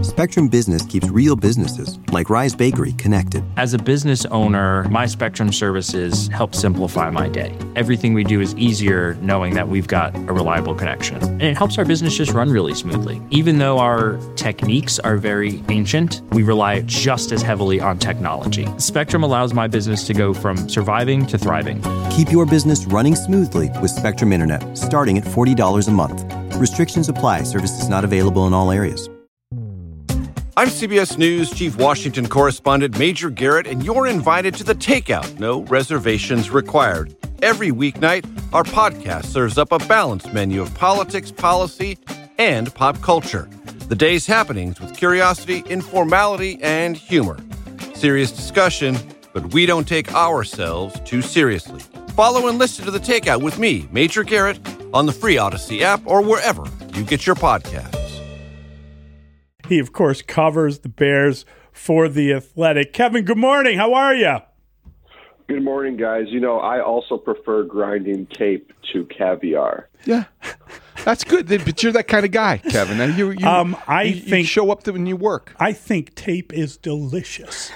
Spectrum Business keeps real businesses, like Rise Bakery, connected. As a business owner, my Spectrum services help simplify my day. Everything we do is easier knowing that we've got a reliable connection. And it helps our business just run really smoothly. Even though our techniques are very ancient, we rely just as heavily on technology. Spectrum allows my business to go from surviving to thriving. Keep your business running smoothly with Spectrum Internet, starting at $40 a month. Restrictions apply. Services not available in all areas. I'm CBS News Chief Washington Correspondent Major Garrett, and you're invited to The Takeout. No reservations required. Every weeknight, our podcast serves up a balanced menu of politics, policy, and pop culture. The day's happenings with curiosity, informality, and humor. Serious discussion, but we don't take ourselves too seriously. Follow and listen to The Takeout with me, Major Garrett, on the free Odyssey app or wherever you get your podcasts. He, of course, covers the Bears for The Athletic. Kevin, good morning. How are you? Good morning, guys. You know, I also prefer grinding tape to caviar. Yeah, that's good. But you're that kind of guy, Kevin. Now, you show up when you work. I think tape is delicious.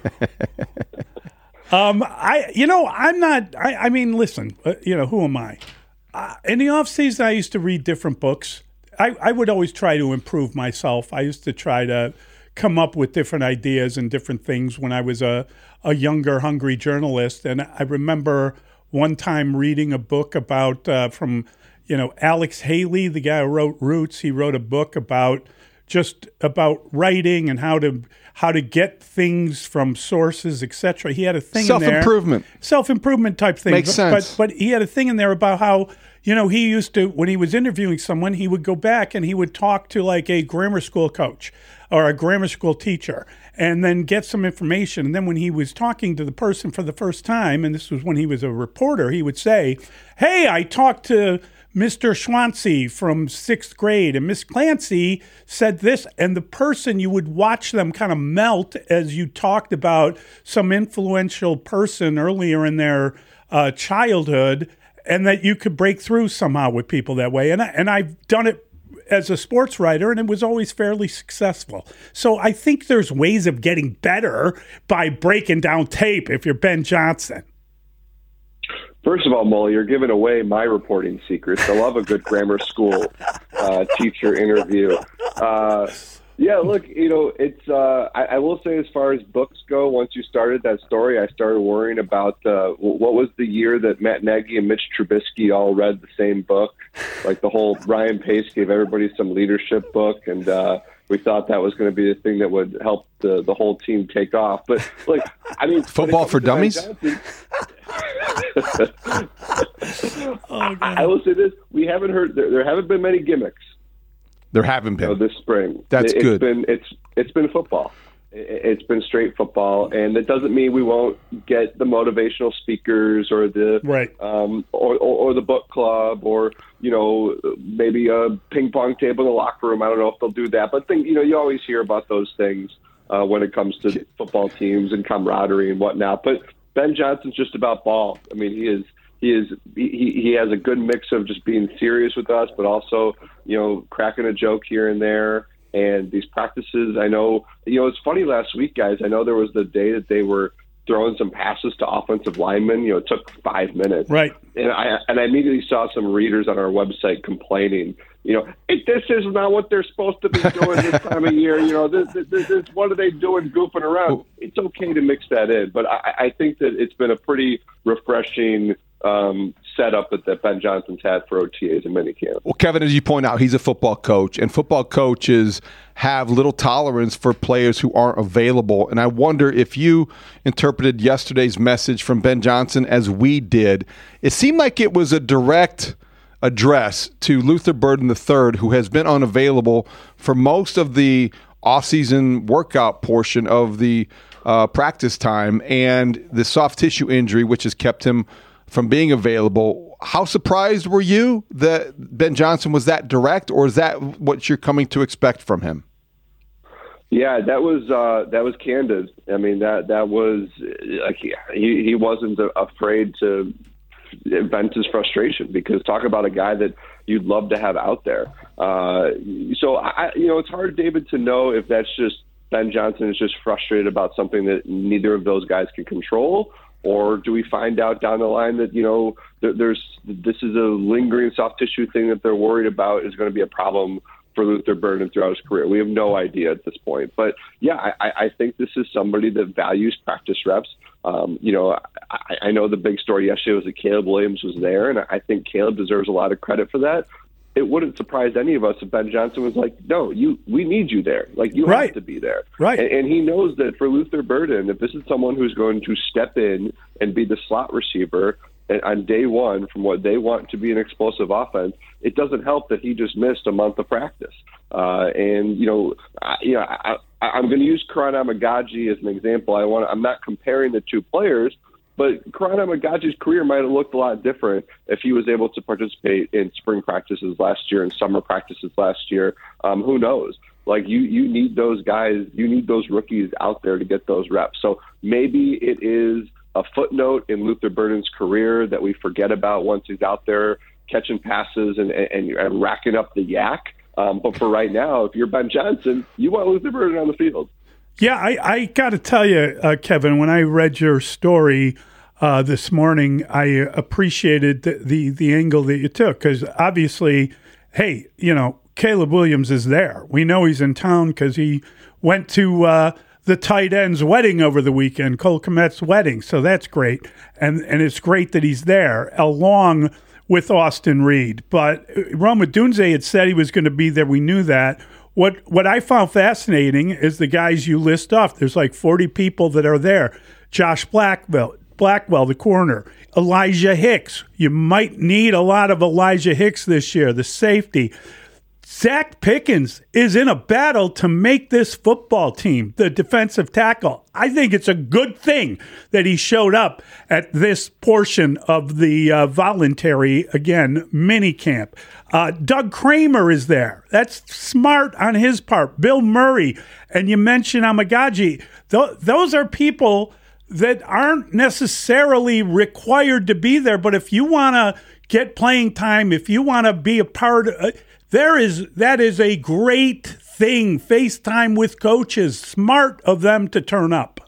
Listen, who am I? In the off season, I used to read different books. I would always try to improve myself. I used to try to come up with different ideas and different things when I was a younger, hungry journalist. And I remember one time reading a book about from Alex Haley, the guy who wrote Roots. He wrote a book about writing and how to get things from sources, etc. He had a thing in there. Self-improvement type thing. Makes sense. But he had a thing in there about how, he used to, when he was interviewing someone, he would go back and he would talk to like a grammar school coach or a grammar school teacher and then get some information. And then when he was talking to the person for the first time, and this was when he was a reporter, he would say, "Hey, I talked to Mr. Schwancy from 6th grade, and Miss Clancy said this," and the person, you would watch them kind of melt as you talked about some influential person earlier in their childhood, and that you could break through somehow with people that way. And I've done it as a sports writer, and it was always fairly successful. So I think there's ways of getting better by breaking down tape if you're Ben Johnson. First of all, Mully, you're giving away my reporting secrets. I love a good grammar school teacher interview. Look, it's. I will say, as far as books go, once you started that story, I started worrying about what was the year that Matt Nagy and Mitch Trubisky all read the same book. Like the whole Ryan Pace gave everybody some leadership book, and we thought that was going to be the thing that would help the whole team take off. But football for dummies. I will say this: we haven't heard. There haven't been many gimmicks. There haven't been this spring. That's good. It's been football. It's been straight football, and it doesn't mean we won't get the motivational speakers or the or the book club or maybe a ping pong table in the locker room. I don't know if they'll do that, but you always hear about those things when it comes to football teams and camaraderie and whatnot. But Ben Johnson's just about ball. I mean, he has a good mix of just being serious with us, but also, cracking a joke here and there. And these practices, I know, it's funny last week, guys. I know there was the day that they were throwing some passes to offensive linemen. It took 5 minutes. Right. And I immediately saw some readers on our website complaining, this is not what they're supposed to be doing this time of year. This what are they doing goofing around? It's okay to mix that in. But I think that it's been a pretty refreshing setup that Ben Johnson's had for OTAs and minicamp. Well, Kevin, as you point out, he's a football coach, and football coaches have little tolerance for players who aren't available. And I wonder if you interpreted yesterday's message from Ben Johnson as we did. It seemed like it was a direct address to Luther Burden III, who has been unavailable for most of the off-season workout portion of the practice time, and the soft tissue injury, which has kept him from being available. How surprised were you that Ben Johnson was that direct, or is that what you're coming to expect from him? Yeah, that was candid. I mean, that was like he wasn't afraid to vent his frustration, because talk about a guy that you'd love to have out there. So it's hard, David, to know if that's just Ben Johnson is just frustrated about something that neither of those guys can control, or do we find out down the line that, this is a lingering soft tissue thing that they're worried about is going to be a problem for Luther Burden throughout his career? We have no idea at this point. But, yeah, I think this is somebody that values practice reps. I know the big story yesterday was that Caleb Williams was there, and I think Caleb deserves a lot of credit for that. It wouldn't surprise any of us if Ben Johnson was like, no, we need you there. Like, you have to be there. Right. And he knows that for Luther Burden, if this is someone who's going to step in and be the slot receiver on day one from what they want to be an explosive offense, it doesn't help that he just missed a month of practice. I'm going to use Karan Amagaji as an example. I'm not comparing the two players, but Karan Amagaji's career might have looked a lot different if he was able to participate in spring practices last year and summer practices last year. Who knows? Like, you need those guys, you need those rookies out there to get those reps. So maybe it is a footnote in Luther Burden's career that we forget about once he's out there catching passes and racking up the yak. But for right now, if you're Ben Johnson, you want Luther Burden on the field. Yeah, I got to tell you, Kevin, when I read your story this morning, I appreciated the angle that you took, because obviously, hey, Caleb Williams is there. We know he's in town because he went to the tight end's wedding over the weekend, Cole Kmet's wedding. So that's great. And it's great that he's there along with Austin Reed. But Rome Odunze had said he was going to be there. We knew that. What I found fascinating is the guys you list off. There's like 40 people that are there. Josh Blackwell, the corner. Elijah Hicks. You might need a lot of Elijah Hicks this year, the safety. Zach Pickens is in a battle to make this football team, the defensive tackle. I think it's a good thing that he showed up at this portion of the voluntary, again, mini camp. Doug Kramer is there. That's smart on his part. Bill Murray. And you mentioned Amagaji. Those are people that aren't necessarily required to be there. But if you want to get playing time, if you want to be a part of that is a great thing. FaceTime with coaches. Smart of them to turn up.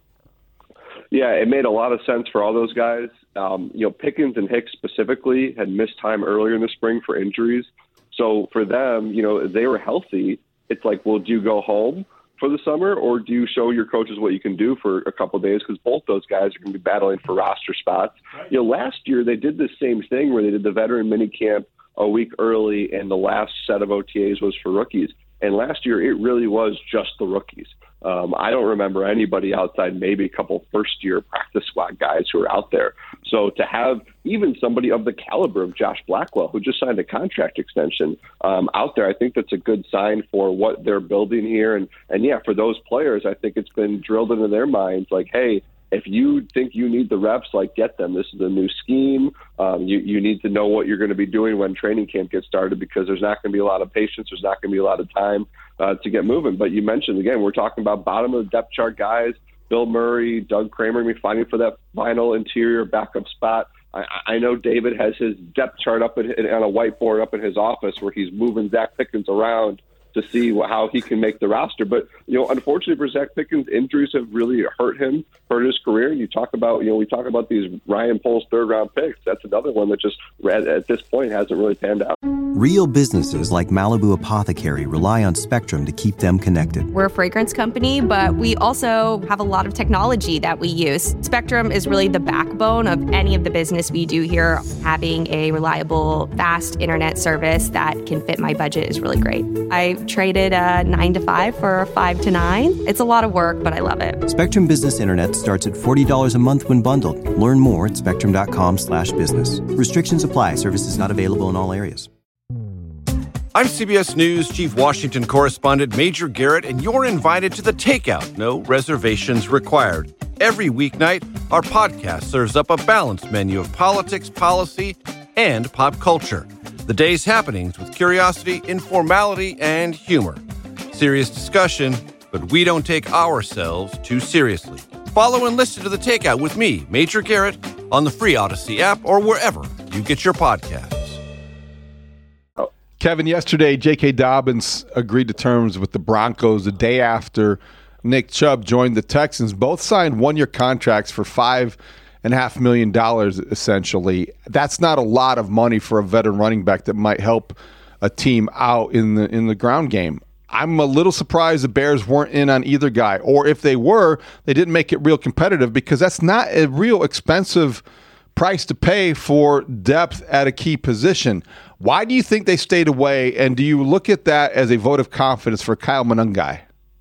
Yeah, it made a lot of sense for all those guys. Pickens and Hicks specifically had missed time earlier in the spring for injuries. So for them, they were healthy. It's like, well, do you go home for the summer, or do you show your coaches what you can do for a couple of days? Because both those guys are going to be battling for roster spots. Right. Last year they did the same thing where they did the veteran minicamp a week early, and the last set of OTAs was for rookies. And last year, it really was just the rookies. I don't remember anybody outside maybe a couple first-year practice squad guys who are out there. So to have even somebody of the caliber of Josh Blackwell, who just signed a contract extension, out there, I think that's a good sign for what they're building here. And yeah, for those players, I think it's been drilled into their minds like, hey, if you think you need the reps, like, get them. This is a new scheme. You need to know what you're going to be doing when training camp gets started, because there's not going to be a lot of patience. There's not going to be a lot of time to get moving. But you mentioned, again, we're talking about bottom of the depth chart guys, Bill Murray, Doug Kramer, going to be fighting for that final interior backup spot. I know David has his depth chart up on a whiteboard up in his office where he's moving Zach Pickens around to see how he can make the roster. But, unfortunately for Zach Pickens, injuries have really hurt his career. And you talk about, we talk about these Ryan Poles third-round picks. That's another one that just, at this point, hasn't really panned out. Real businesses like Malibu Apothecary rely on Spectrum to keep them connected. We're a fragrance company, but we also have a lot of technology that we use. Spectrum is really the backbone of any of the business we do here. Having a reliable, fast internet service that can fit my budget is really great. I traded a 9 to 5 for a 5 to 9. It's a lot of work, but I love it. Spectrum Business Internet starts at $40 a month when bundled. Learn more at spectrum.com/business. Restrictions apply. Services not available in all areas. I'm CBS News Chief Washington Correspondent Major Garrett, and you're invited to The Takeout. No reservations required. Every weeknight, our podcast serves up a balanced menu of politics, policy, and pop culture. The day's happenings with curiosity, informality, and humor. Serious discussion, but we don't take ourselves too seriously. Follow and listen to The Takeout with me, Major Garrett, on the free Odyssey app or wherever you get your podcasts. Kevin, yesterday, J.K. Dobbins agreed to terms with the Broncos the day after Nick Chubb joined the Texans. Both signed one-year contracts for $5.5 million, essentially. That's not a lot of money for a veteran running back that might help a team out in the ground game. I'm a little surprised the Bears weren't in on either guy, or if they were, they didn't make it real competitive, because that's not a real expensive price to pay for depth at a key position. Why do you think they stayed away, and do you look at that as a vote of confidence for Kyle Monangai?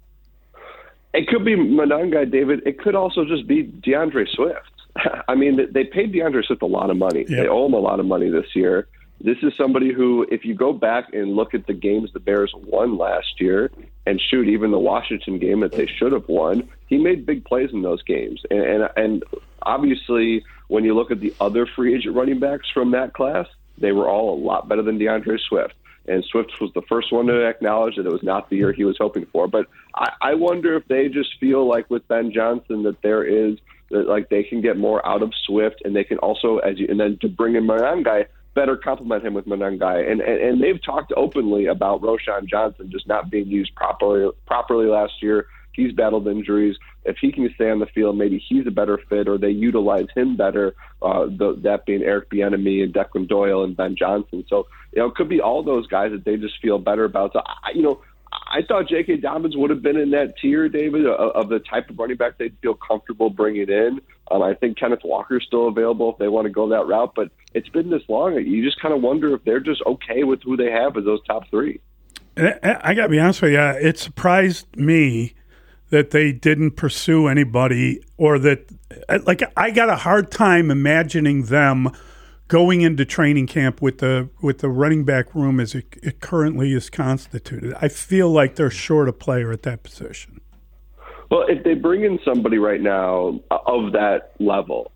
It could be Monangai, David. It could also just be DeAndre Swift. I mean, they paid DeAndre Swift a lot of money. Yeah. They owe him a lot of money this year. This is somebody who, if you go back and look at the games the Bears won last year, and shoot, even the Washington game that they should have won, he made big plays in those games. And obviously, when you look at the other free agent running backs from that class, they were all a lot better than DeAndre Swift. And Swift was the first one to acknowledge that it was not the year he was hoping for. But I wonder if they just feel like with Ben Johnson that they can get more out of Swift, and they can also, and then to bring in Monangai, better complement him with Monangai. And they've talked openly about Roschon Johnson just not being used properly last year. He's battled injuries. If he can stay on the field, maybe he's a better fit, or they utilize him better, that being Eric Bieniemy and Declan Doyle and Ben Johnson. So, it could be all those guys that they just feel better about. So, I thought J.K. Dobbins would have been in that tier, David, of the type of running back they'd feel comfortable bringing in. I think Kenneth Walker's still available if they want to go that route, but it's been this long. You just kind of wonder if they're just okay with who they have as those top three. I got to be honest with you, it surprised me that they didn't pursue anybody, or that, I got a hard time imagining them going into training camp with the running back room as it currently is constituted. I feel like they're short a player at that position. Well, if they bring in somebody right now of that level,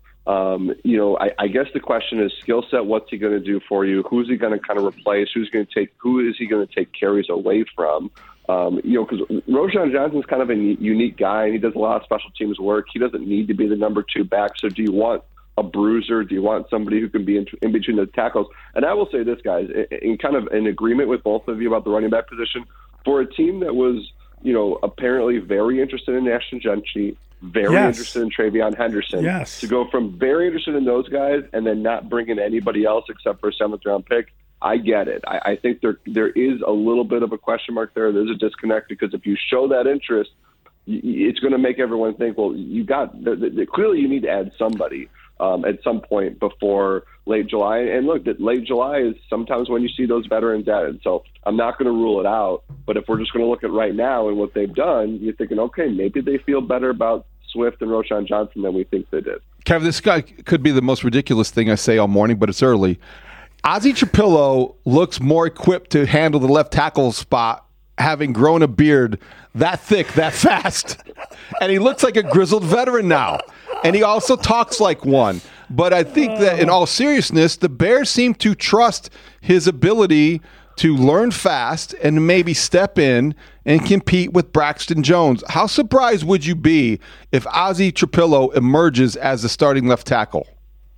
I guess the question is skill set. What's he going to do for you? Who's he going to kind of replace? Who is he going to take carries away from? Because Roschon Johnson's kind of a unique guy, and he does a lot of special teams work. He doesn't need to be the number two back. So do you want a bruiser? Do you want somebody who can be in between the tackles? And I will say this, guys, in kind of in agreement with both of you about the running back position, for a team that was, apparently very interested in Ashton Gentry, very interested in Travion Henderson, to go from very interested in those guys and then not bring in anybody else except for a 7th-round pick, I get it. I think there is a little bit of a question mark there. There's a disconnect, because if you show that interest, it's going to make everyone think, well, clearly you need to add somebody at some point before late July. And look, that late July is sometimes when you see those veterans added. So I'm not going to rule it out. But if we're just going to look at right now and what they've done, you're thinking, okay, maybe they feel better about Swift and Roschon Johnson than we think they did. Kevin, this guy could be the most ridiculous thing I say all morning, but it's early. Ozzie Trapillo looks more equipped to handle the left tackle spot, having grown a beard that thick, that fast. And he looks like a grizzled veteran now. And he also talks like one. But I think that in all seriousness, the Bears seem to trust his ability to learn fast and maybe step in and compete with Braxton Jones. How surprised would you be if Ozzie Trapillo emerges as the starting left tackle?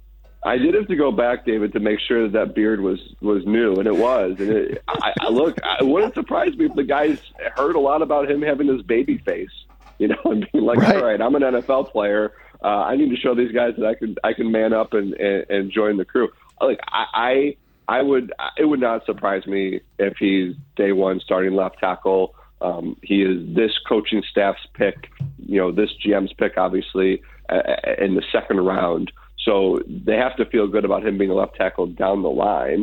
I did have to go back, David, to make sure that beard was new, and it was. And it wouldn't surprise me if the guys heard a lot about him having this baby face, and being like, all right, I'm an NFL player. I need to show these guys that I can man up and join the crew. Like it would not surprise me if he's day one starting left tackle. He is this coaching staff's pick, this GM's pick, obviously, in the second round. So they have to feel good about him being a left tackle down the line.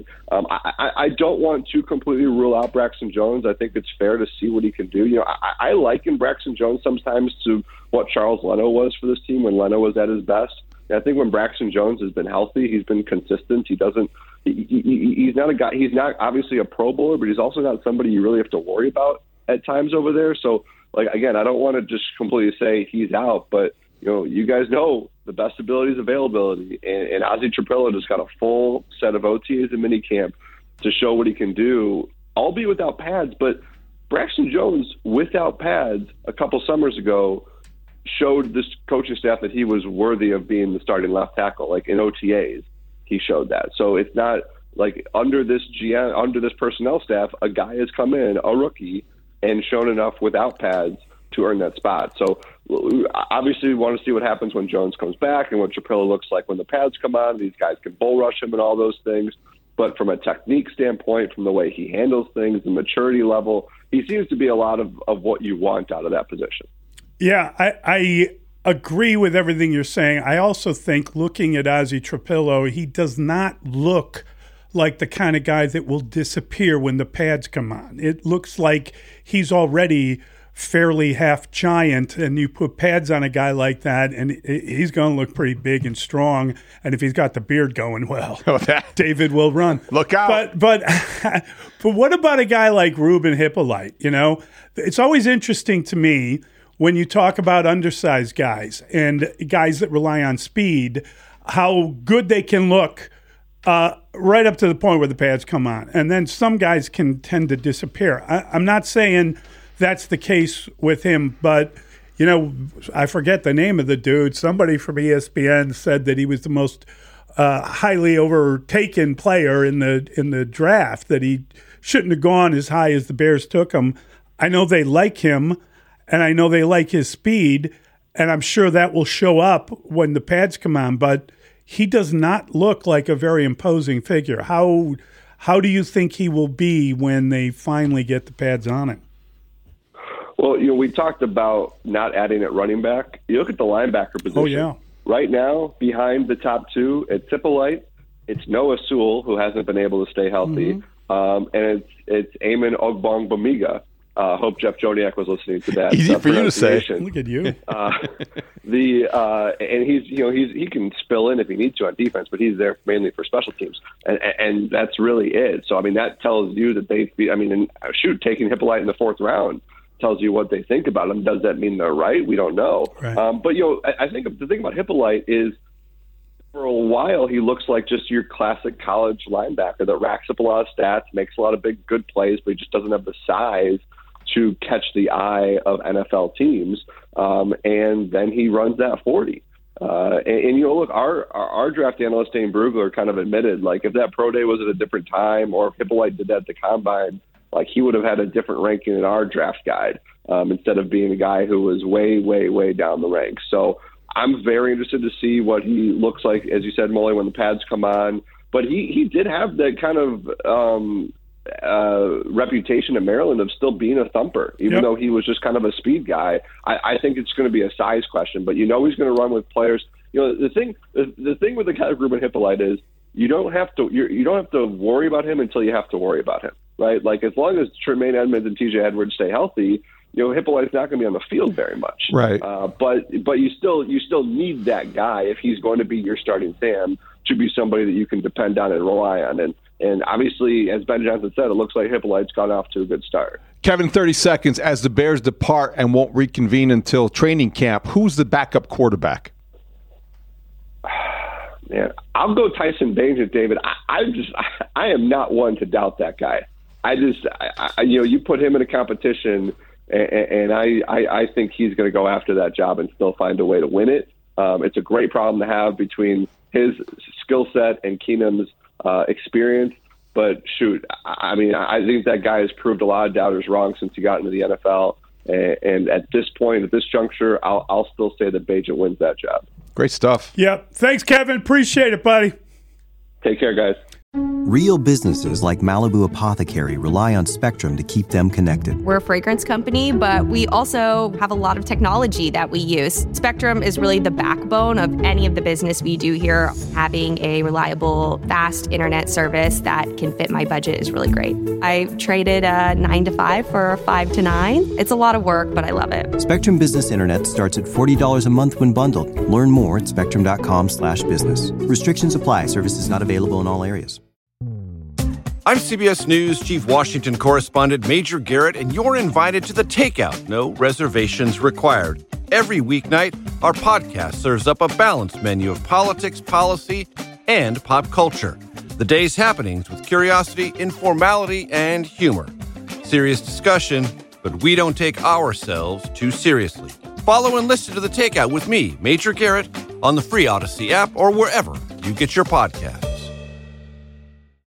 I don't want to completely rule out Braxton Jones. I think it's fair to see what he can do. I liken Braxton Jones sometimes to what Charles Leno was for this team when Leno was at his best. And I think when Braxton Jones has been healthy, he's been consistent. He's not a guy. He's not obviously a Pro Bowler, but he's also not somebody you really have to worry about at times over there. So, again, I don't want to just completely say he's out, but you guys know the best ability is availability, and Ozzie Trapillo just got a full set of OTAs and minicamp to show what he can do, albeit without pads. But Braxton Jones, without pads, a couple summers ago, showed this coaching staff that he was worthy of being the starting left tackle. Like in OTAs, he showed that. So it's not like under this personnel staff, a guy has come in, a rookie, and shown enough without pads to earn that spot. So obviously we want to see what happens when Jones comes back and what Trapilo looks like when the pads come on. These guys can bull rush him and all those things. But from a technique standpoint, from the way he handles things, the maturity level, he seems to be a lot of what you want out of that position. Yeah, I agree with everything you're saying. I also think looking at Ozzie Trapilo, he does not look like the kind of guy that will disappear when the pads come on. It looks like he's already fairly half giant, and you put pads on a guy like that, and he's going to look pretty big and strong. And if he's got the beard going, well, David will run. Look out. But what about a guy like Ruben Hippolyte? You know, it's always interesting to me when you talk about undersized guys and guys that rely on speed, how good they can look right up to the point where the pads come on. And then some guys can tend to disappear. I'm not saying that's the case with him, but, you know, I forget the name of the dude. Somebody from ESPN said that he was the most highly overtaken player in the draft, that he shouldn't have gone as high as the Bears took him. I know they like him, and I know they like his speed, and I'm sure that will show up when the pads come on, but he does not look like a very imposing figure. How do you think he will be when they finally get the pads on him? Well, you know, we talked about not adding at running back. You look at the linebacker position. Oh, yeah. Right now, behind the top two, it's Hippolyte, it's Noah Sewell, who hasn't been able to stay healthy, and it's Eamon Ogbongbemiga. Hope Jeff Joniak was listening to that. Easy for you to say. Look at you. And he can spill in if he needs to on defense, but he's there mainly for special teams, and that's really it. So I mean, that tells you that taking Hippolyte in the 4th round tells you what they think about him. Does that mean they're right? We don't know. Right. But I think the thing about Hippolyte is, for a while, he looks like just your classic college linebacker that racks up a lot of stats, makes a lot of big, good plays, but he just doesn't have the size to catch the eye of NFL teams. And then he runs that 40. Look, our draft analyst, Dane Brugler, kind of admitted, like, if that pro day was at a different time, or if Hippolyte did that at the combine, like, he would have had a different ranking in our draft guide, instead of being a guy who was way, way, way down the ranks. So I'm very interested to see what he looks like, as you said, Molly, when the pads come on. But he did have that kind of reputation in Maryland of still being a thumper, even though he was just kind of a speed guy. I think it's going to be a size question, but he's going to run with players. The thing with the guy Ruben Hippolyte is you don't have to worry about him until you have to worry about him, right? Like, as long as Tremaine Edmonds and TJ Edwards stay healthy, Hippolyte's not going to be on the field very much, right? But you still need that guy if he's going to be your starting Sam, to be somebody that you can depend on and rely on. And obviously, as Ben Johnson said, it looks like Hippolyte's got off to a good start. Kevin, 30 seconds. As the Bears depart and won't reconvene until training camp, who's the backup quarterback? Man, I'll go Tyson Bagent, David. I am not one to doubt that guy. You put him in a competition, and I think he's going to go after that job and still find a way to win it. It's a great problem to have between his skill set and Keenum's experience. But shoot, I mean, I think that guy has proved a lot of doubters wrong since he got into the NFL. And at this point, at this juncture, I'll still say that Bagent wins that job. Great stuff. Yep. Thanks, Kevin. Appreciate it, buddy. Take care, guys. Real businesses like Malibu Apothecary rely on Spectrum to keep them connected. We're a fragrance company, but we also have a lot of technology that we use. Spectrum is really the backbone of any of the business we do here. Having a reliable, fast internet service that can fit my budget is really great. I traded a 9 to 5 for a 5 to 9. It's a lot of work, but I love it. Spectrum Business Internet starts at $40 a month when bundled. Learn more at spectrum.com/business. Restrictions apply. Services not available in all areas. I'm CBS News Chief Washington Correspondent Major Garrett, and you're invited to The Takeout. No reservations required. Every weeknight, our podcast serves up a balanced menu of politics, policy, and pop culture. The day's happenings with curiosity, informality, and humor. Serious discussion, but we don't take ourselves too seriously. Follow and listen to The Takeout with me, Major Garrett, on the free Odyssey app or wherever you get your podcasts.